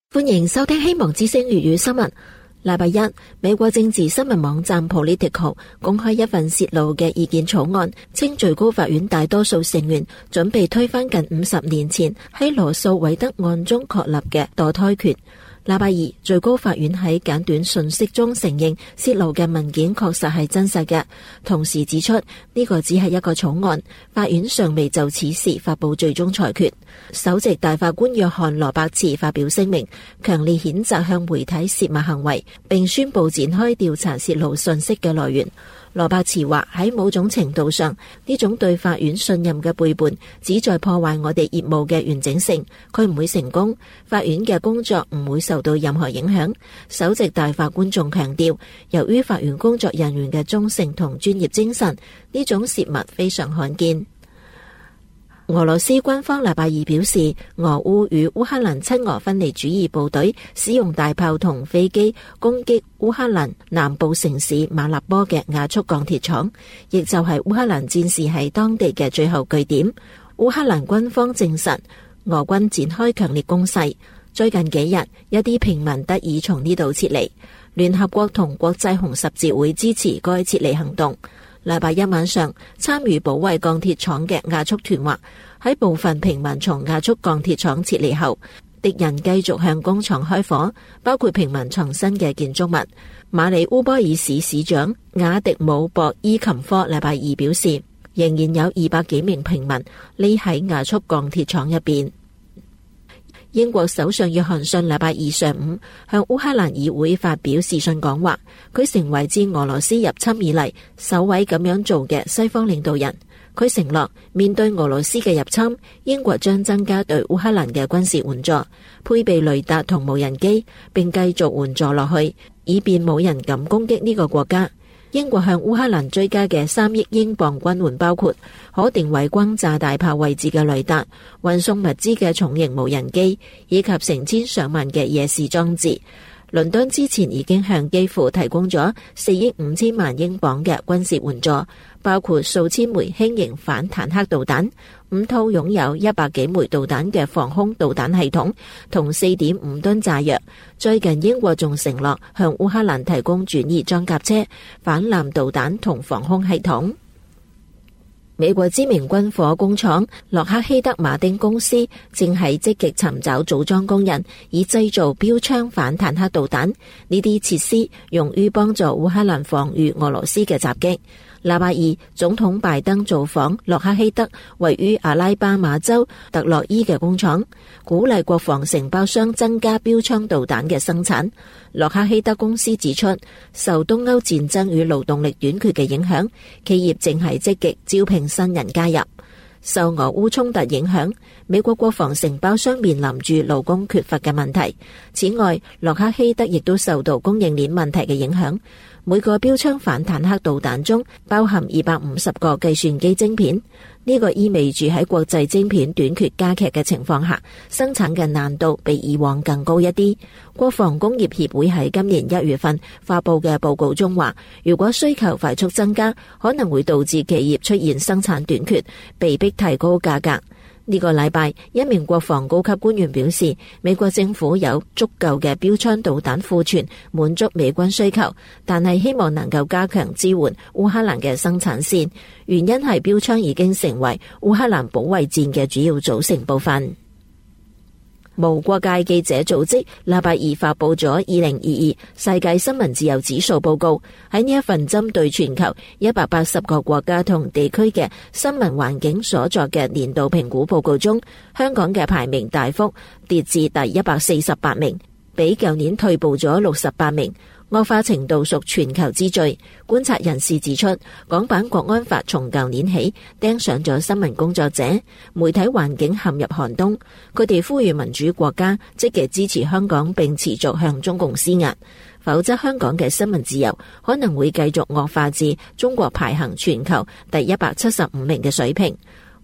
歡迎收聽希望之聲粵語新聞。禮拜一，美國政治新聞網站 Politico 公開一份洩露嘅意見草案，稱最高法院大多數成員準備推翻近50年前喺羅訴韋德案中確立嘅墮胎權。禮拜二，最高法院喺簡短訊息中承認洩露嘅文件確實係真實嘅，同時指出呢個只係一個草案，法院尚未就此事發布最終裁決。首席大法官約翰羅伯茨發表聲明，強烈譴責向媒體洩密行為，並宣布展開調查洩露信息嘅來源。羅伯茨話喺某種程度上，呢種對法院信任嘅背叛旨在破壞我哋業務嘅完整性，佢唔會成功，法院嘅工作唔會受到任何影響。首席大法官仲強調，由於法院工作人員嘅忠誠同專業精神，呢種洩密非常罕見。俄羅斯軍方禮拜二表示，俄烏與烏克蘭親俄分離主義部隊使用大炮同飛機攻擊烏克蘭南部城市馬立波嘅亞速鋼鐵廠，亦就係烏克蘭戰士喺當地嘅最後據點。烏克蘭軍方證實，俄軍展開強烈攻勢。最近幾日，一啲平民得以從呢度撤離。聯合國同國際紅十字會支持該撤離行動。禮拜一晚上，參與保衛鋼鐵廠嘅亞速團話，喺部分平民從亞速鋼鐵廠撤離後，敵人繼續向工廠開火，包括平民藏身嘅建築物。馬里烏波爾市市長雅迪姆博伊琴科禮拜二表示，仍然有200幾名平民匿喺亞速鋼鐵廠入邊。英國首相約翰遜禮拜二上午向烏克蘭議會發表視訊講話，佢成為自俄羅斯入侵以嚟首位咁樣做嘅西方領導人。佢承諾面對俄羅斯嘅入侵，英國將增加對烏克蘭嘅軍事援助，配備雷達同無人機，並繼續援助落去，以便冇人敢攻擊呢個國家。英國向烏克蘭追加嘅3億英鎊軍援包括可定位轟炸大炮位置嘅雷達、運送物資嘅重型無人機，以及成千上萬嘅夜視裝置。倫敦之前已經向基輔提供咗4億5千萬英鎊嘅軍事援助，包括數千枚輕型反坦克導彈、5套擁有100幾枚導彈嘅防空導彈系統同4.5噸炸藥。最近英國仲承諾向烏克蘭提供轉移裝甲車、反艦導彈同防空系統。美國知名軍火工廠洛克希德馬丁公司正係積極尋找組裝工人，以製造標槍反坦克導彈。呢啲設施用於幫助烏克蘭防禦俄羅斯嘅襲擊。禮拜二，總統拜登造訪洛克希德位於阿拉巴馬州特洛伊嘅工廠，鼓勵國防承包商增加標槍導彈嘅生產。洛克希德公司指出，受東歐戰爭與勞動力短缺嘅影響，企業正係積極招聘新人加入。受俄烏衝突影響，美國國防承包商面臨住勞工缺乏嘅問題。此外，洛克希德亦都受到供應鏈問題嘅影響。每個標槍反坦克導彈中包含250個計算機晶片，呢個意味住喺國際晶片短缺加劇嘅情況下，生產嘅難度比以往更高一啲。國防工業協會喺今年1月份發佈嘅報告中話，如果需求快速增加，可能會導致企業出現生產短缺，被迫提高價格。呢個禮拜，一名國防高級官員表示，美國政府有足夠嘅標槍導彈庫存，滿足美軍需求，但係希望能夠加強支援烏克蘭嘅生產線。原因係標槍已經成為烏克蘭保衛戰嘅主要組成部分。無國界記者組織禮拜二發佈咗2022世界新聞自由指數報告。喺呢一份針對全球180個國家同地區嘅新聞環境所作嘅年度評估報告中，香港嘅排名大幅跌至第148名，比舊年退步咗68名。惡化程度屬全球之最。觀察人士指出，港版國安法從舊年起盯上咗新聞工作者，媒體環境陷入寒冬。佢哋呼籲民主國家積極支持香港並持續向中共施壓，否則香港嘅新聞自由可能會繼續惡化至中國排行全球第175名嘅水平。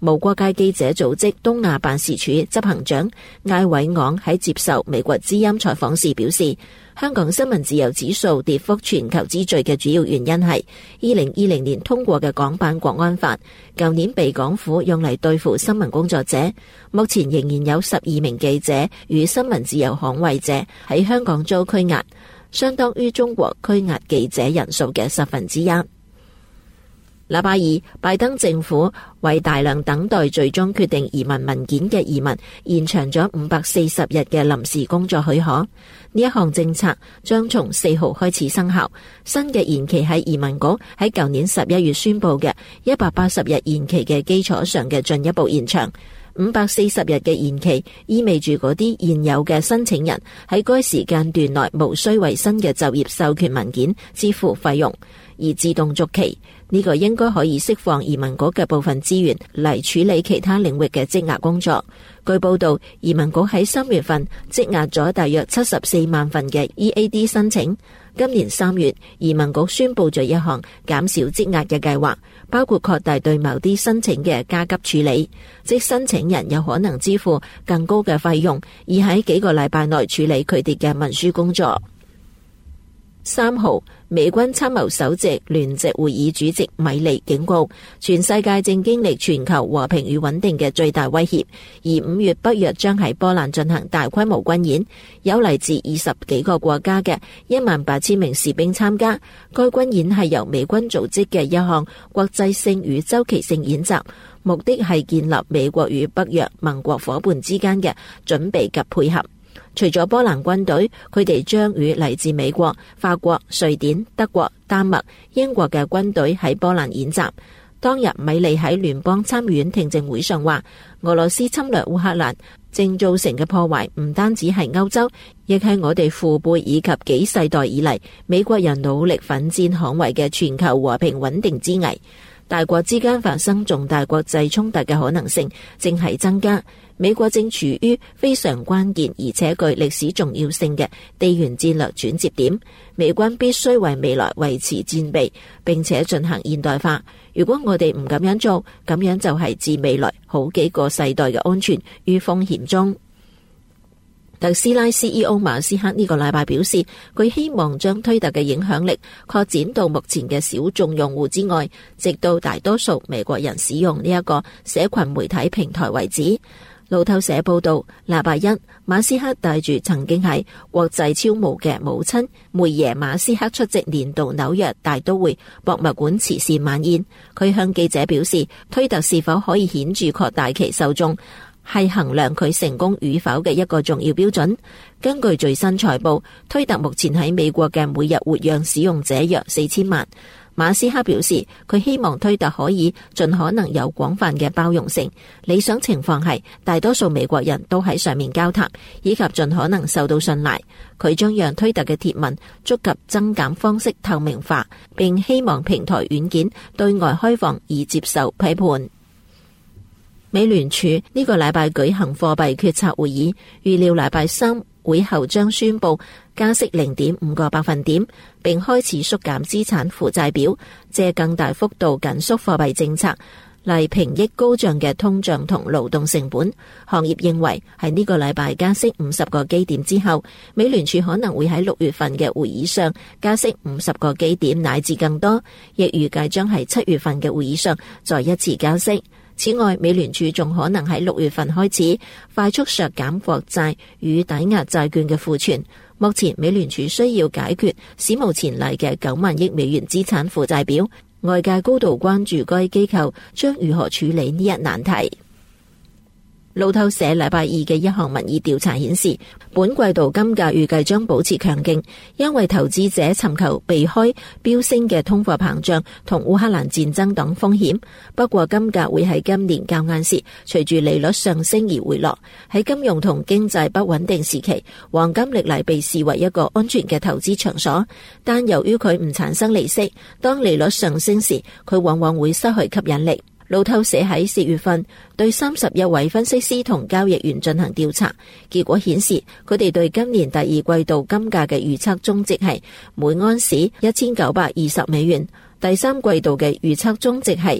無國界記者組織東亞辦事處執行長艾偉昂喺接受美國之音採訪時表示，香港新聞自由指數跌幅全球之最嘅主要原因係2020年通過嘅港版國安法，舊年被港府用嚟對付新聞工作者。目前仍然有12名記者與新聞自由捍衛者喺香港遭拘押，相當於中國拘押記者人數嘅1/10。禮拜二，拜登政府為大量等待最終決定移民文件嘅移民延長咗540日嘅臨時工作許可。呢一項政策將從4號開始生效。新嘅延期係移民局喺舊年11月宣布嘅180日延期嘅基礎上嘅進一步延長。540日嘅延期意味住嗰啲現有嘅申請人喺該時間段內無需為新嘅就業授權文件支付費用，而自動續期。呢個應該可以釋放移民局嘅部分資源嚟處理其他領域嘅積壓工作。據報道，移民局喺3月份積壓咗大約74萬份嘅 EAD 申請。今年3月，移民局宣布咗一項減少積壓嘅計劃，包括擴大對某啲申請嘅加急處理，即申請人有可能支付更高嘅費用，而喺幾個禮拜內處理佢哋嘅文書工作。3號，美軍參謀首席聯席會議主席米利警告，全世界正經歷全球和平與穩定嘅最大威脅，而5月北約將喺波蘭進行大規模軍演，有嚟自20幾個國家嘅18000名士兵參加。該軍演係由美軍組織嘅一項國際性與周期性演習，目的係建立美國與北約盟國夥伴之間嘅準備及配合。除咗波蘭軍隊，佢哋將與嚟自美國、法國、瑞典、德國、丹麥、英國嘅軍隊喺波蘭演習。當日，米利喺聯邦參議院聽證會上話，俄羅斯侵略烏克蘭正造成嘅破壞唔單止係歐洲，亦係我哋父輩以及幾世代以嚟美國人努力奮戰捍衛嘅全球和平穩定之危。大國之間發生重大國際衝突嘅可能性正係增加。美國正處於非常關鍵而且具歷史重要性嘅地緣戰略轉折點，美軍必須為未來維持戰備，並且進行現代化。如果我哋唔咁樣做，咁樣就係置未來好幾個世代嘅安全於風險中。特斯拉 CEO 馬斯克呢個禮拜表示，佢希望將推特嘅影響力擴展到目前嘅小眾用戶之外，直到大多數美國人使用呢一個社群媒體平台為止。路透社報道，禮拜一，馬斯克帶住曾經喺國際超模嘅母親梅耶馬斯克出席年度紐約大都會博物館慈善晚宴。佢向記者表示，推特是否可以顯著擴大其受眾，係衡量佢成功與否嘅一個重要標準。根據最新財報，推特目前喺美國嘅每日活躍使用者約4000萬。馬斯克表示，佢希望推特可以盡可能有廣泛嘅包容性，理想情況係大多數美國人都喺上面交談，以及盡可能受到信賴。佢將讓推特嘅貼文觸及增減方式透明化，並希望平台軟件對外開放以接受批判。美聯儲呢個禮拜舉行貨幣決策會議，預料禮拜三會後將宣布加息0.5個百分點，並開始縮減資產負債表，借更大幅度緊縮貨幣政策嚟平抑高漲嘅通脹同勞動成本。行業認為喺呢個禮拜加息50個基點之後，美聯儲可能會喺6月份嘅會議上加息50個基點乃至更多，亦預計將喺7月份嘅會議上再一次加息。此外，美聯儲仲可能喺6月份開始快速削減國債與抵押債券嘅庫存。目前，美聯儲需要解決史無前例嘅9萬億美元資產負債表，外界高度關注該機構將如何處理呢一難題。路透社禮拜二嘅一項民意調查顯示，本季度金價預計將保持強勁，因為投資者尋求避開飆升嘅通貨膨脹同烏克蘭戰爭等風險。不過金價會喺今年較晏時隨住利率上升而回落。喺金融同經濟不穩定時期，黃金歷來被視為一個安全嘅投資場所，但由於佢唔產生利息，當利率上升時，佢往往會失去吸引力。路透社喺4月份對31位分析師同交易員進行調查，結果顯示佢哋對今年第二季度金價嘅預測中值係每盎司1920美元，第三季度嘅預測中值係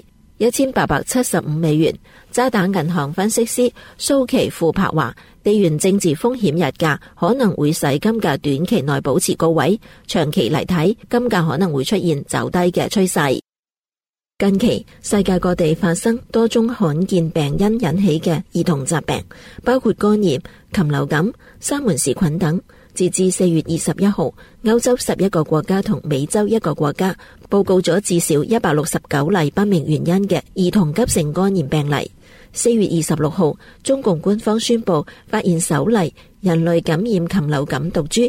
1875美元。渣打銀行分析師蘇奇富柏話，地緣政治風險日價可能會使金價短期內保持高位，長期嚟睇，金價可能會出現走低嘅趨勢。近期世界各地發生多宗罕見病因引起嘅兒童疾病，包括肝炎、禽流感、沙門氏菌等。截至4月21號，歐洲11個國家同美洲1個國家報告咗至少169例不明原因嘅兒童急性肝炎病例。4月26號，中共官方宣布發現首例人類感染禽流感毒株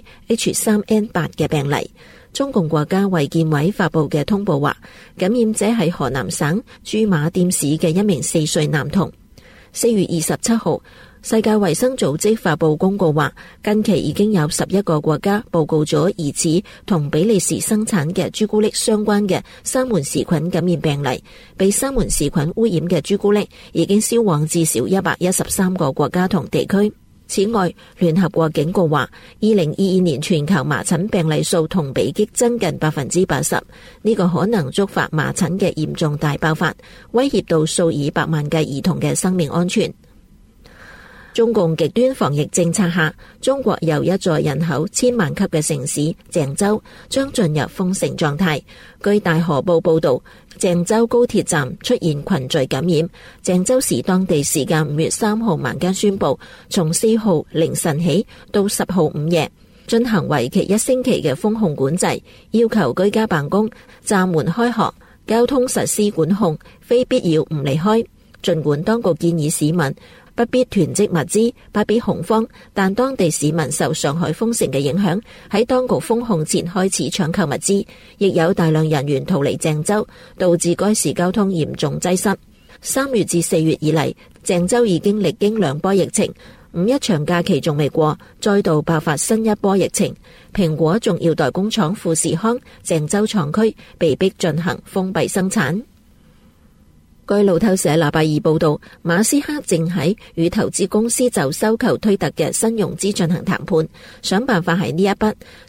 H3N8 嘅病例。中共國家衛健委發布嘅通報話，感染者係河南省駐馬店市嘅一名4歲男童。4月27號，世界衛生組織發布公告話，近期已經有11個國家報告咗疑似同比利時生產嘅朱古力相關嘅沙門氏菌感染病例。被沙門氏菌污染嘅朱古力已經銷往至少113個國家同地區。此外，聯合國警告話，2022年全球麻疹病例數同比激增近 80%， 呢個可能觸發麻疹嘅嚴重大爆發，威脅到數以百萬計兒童嘅生命安全。中共極端防疫政策下，中國又一座人口1000萬級嘅城市鄭州將進入封城狀態。據大河報報道，鄭州高鐵站出現群聚感染。鄭州市當地時間5月3號晚間宣布，從4號凌晨起到10號午夜進行為期1星期嘅封控管制，要求居家辦公、暫緩開學、交通實施管控，非必要唔離開。儘管當局建議市民不必囤積物資，不必恐慌，但當地市民受上海封城嘅影響，喺當局封控前開始搶購物資，亦有大量人員逃離鄭州，導致該市交通嚴重擠塞。3月至4月以嚟，鄭州已經歷經2波疫情，五一長假期仲未過，再度爆發新一波疫情。蘋果重要代工廠富士康鄭州廠區被迫進行封閉生產。據路透社禮拜二報道，馬斯克正喺與投資公司就收購推特嘅新融資進行談判，想辦法喺呢一筆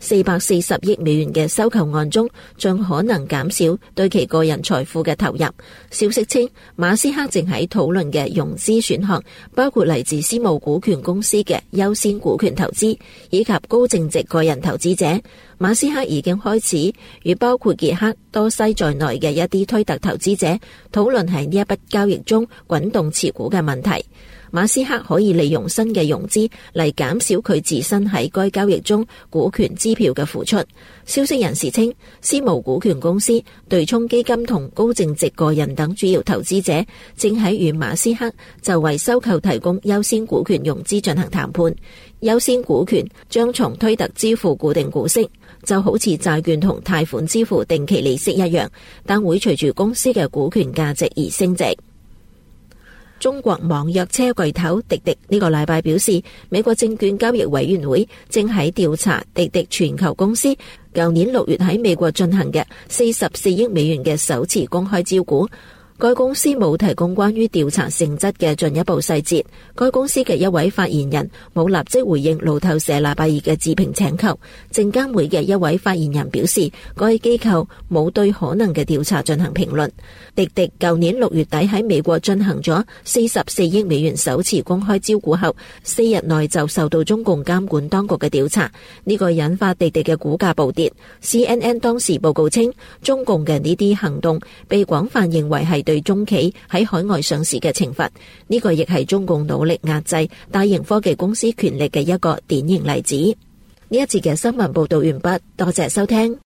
440億美元嘅收購案中，盡可能減少對其個人財富嘅投入。消息稱，馬斯克正喺討論嘅融資選項包括嚟自私募股權公司嘅優先股權投資，以及高淨值個人投資者。馬斯克已經開始與包括傑克多西在內嘅一啲推特投資者討論喺呢一筆交易中滾動持股嘅問題。馬斯克可以利用新嘅融資嚟減少佢自身喺該交易中股權支票嘅付出。消息人士稱，私募股權公司、對沖基金同高淨值個人等主要投資者正喺與馬斯克就為收購提供優先股權融資進行談判。優先股權將從推特支付固定股息，就好似債券同貸款支付定期利息一樣，但會隨住公司嘅股權價值而升值。中國網約車巨頭滴滴呢個禮拜表示，美國證券交易委員會正喺調查滴滴全球公司舊年6月喺美國進行嘅44億美元嘅首次公開招股。該公司冇提供關於調查性質嘅進一步細節。該公司嘅一位發言人冇立即回應路透社禮拜二嘅置評請求。證監會嘅一位發言人表示，該機構冇對可能嘅調查進行評論。滴滴舊年6月底喺美國進行咗44億美元首次公開招股後，4日內就受到中共監管當局嘅調查，呢個引發滴滴嘅股價暴跌。CNN 當時報告稱，中共嘅呢啲行動被廣泛認為係對中企喺海外上市嘅懲罰，呢個亦係中共努力壓制大型科技公司權力嘅一個典型例子。呢一節嘅新聞報道完畢，多謝收聽。